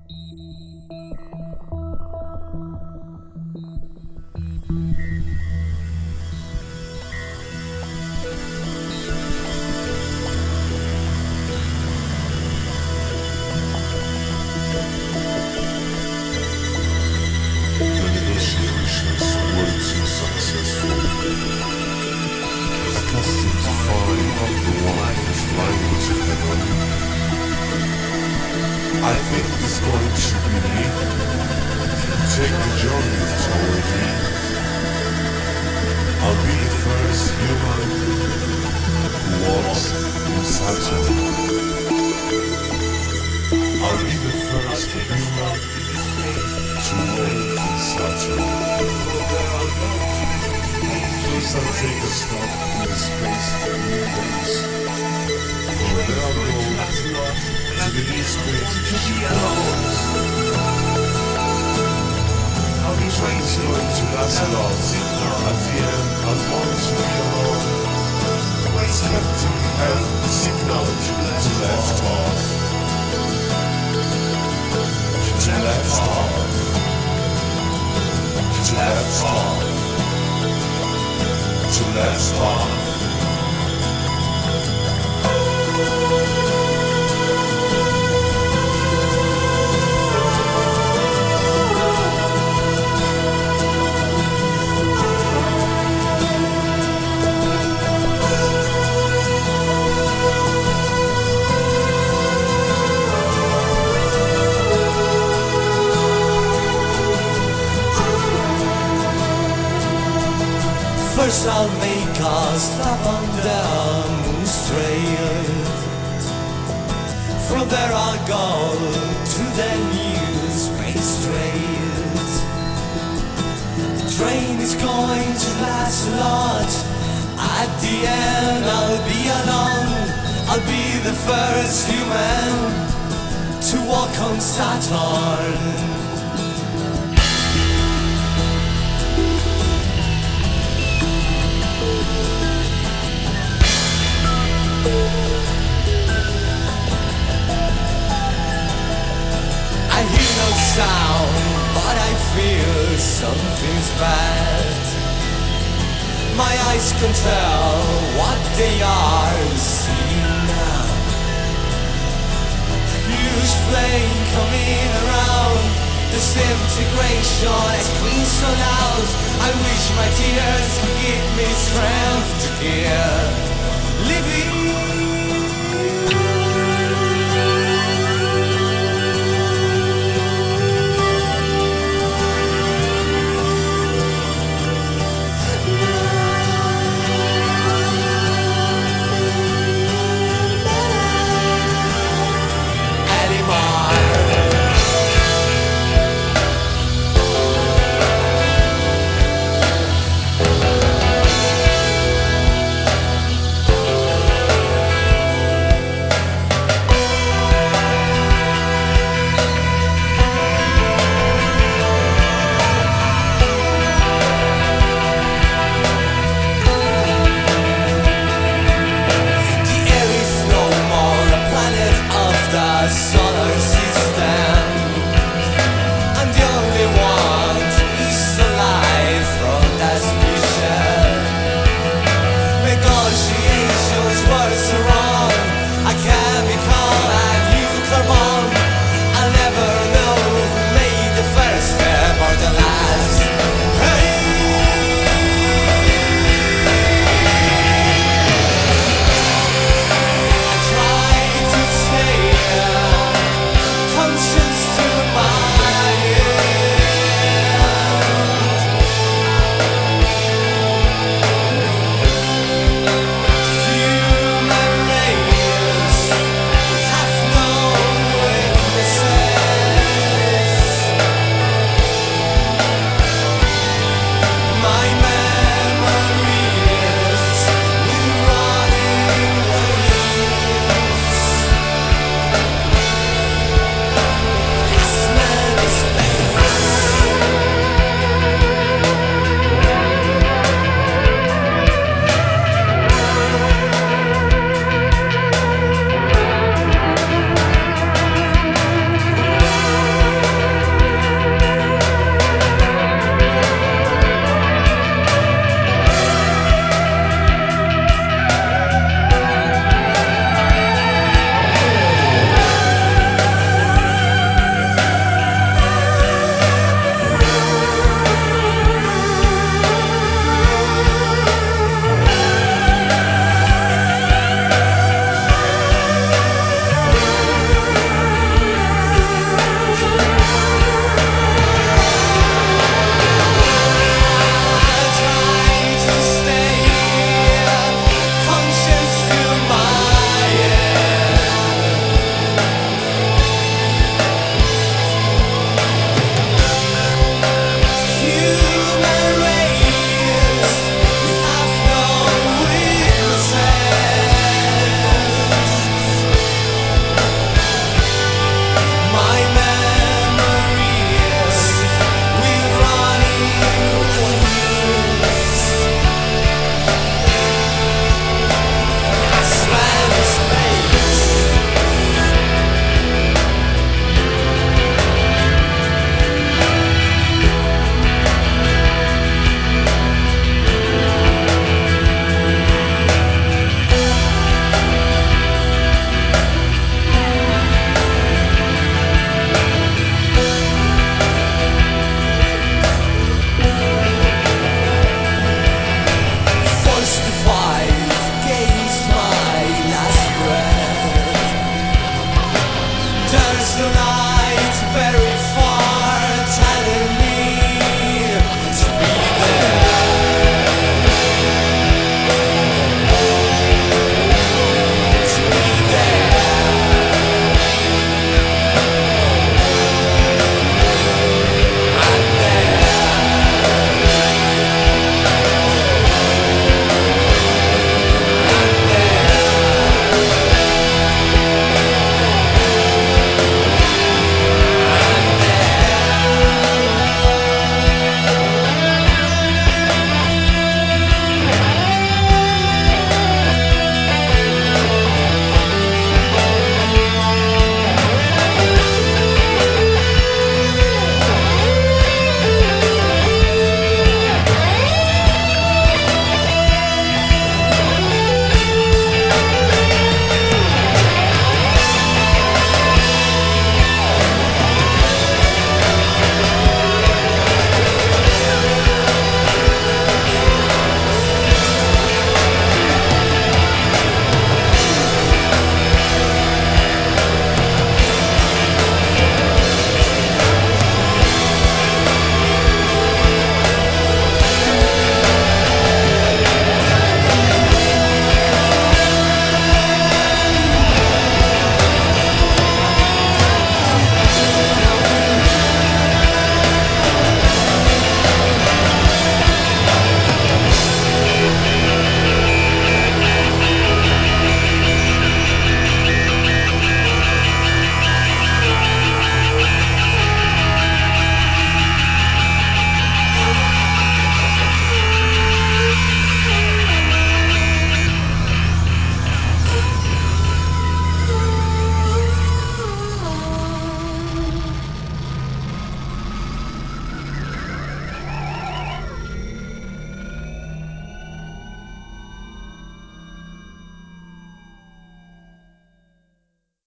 The negotiations weren't too successful. Accustomed to flying up the wildest language of heaven, I think this going should be me. Take the journey toward me. I'll be the first human who walks in Saturn. I'll be the first human to walk in Saturn. First I'll take a stop in the space universe. From there I'll go to the new space universe. I'll be trying to go into that slot. At the end, I'll want to be alone. Expecting health signal to left off. To left off. To left off. To left off. First I'll make a stop on the moon trail. From there I'll go to the new space trail. Train is going to last a lot. At the end I'll be alone. I'll be the first human to walk on Saturn. I hear no sound, but I feel something's bad. My eyes can tell what they are seeing now. Huge flame coming around. Disintegration screams so loud. I wish my tears could give me strength to keep living.